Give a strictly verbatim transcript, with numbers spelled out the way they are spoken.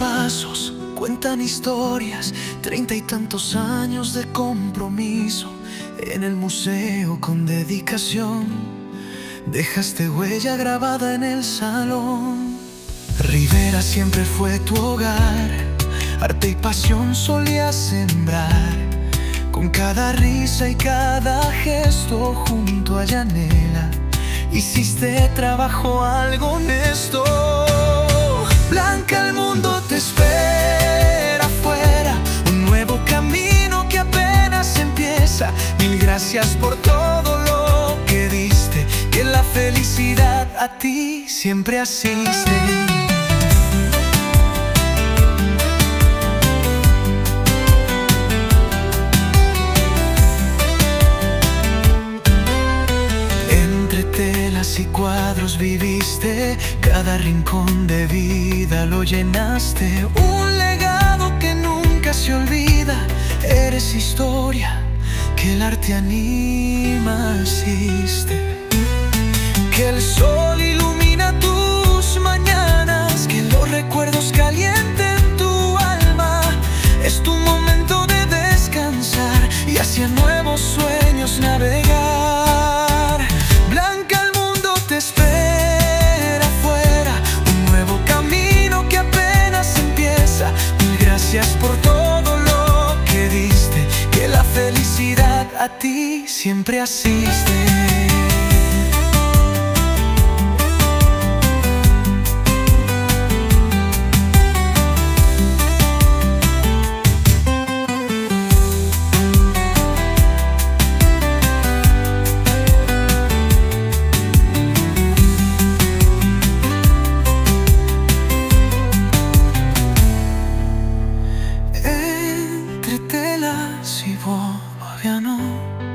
pasos cuentan historias, treinta y tantos años de compromiso. En el museo con dedicación dejaste huella grabada en el salón. Rivera siempre fue tu hogar, arte y pasión solías sembrar. Con cada risa y cada gesto junto a Yanela hiciste trabajo algo honesto. Blanca, el mundo te espera afuera, un nuevo camino que apenas empieza. Mil gracias por todo lo que diste, que la felicidad a ti siempre asiste. Y cuadros viviste, cada rincón de vida lo llenaste. Un legado que nunca se olvida, eres historia que el arte anima, asiste. Que el sol ilumina tus mañanas, que los recuerdos calienten tu alma. Es tu momento de descansar y hacia nuevos sueños navegar. Blanca, te espera afuera, un nuevo camino que apenas empieza. Mil gracias por todo lo que diste, que la felicidad a ti siempre asiste. Si vos, no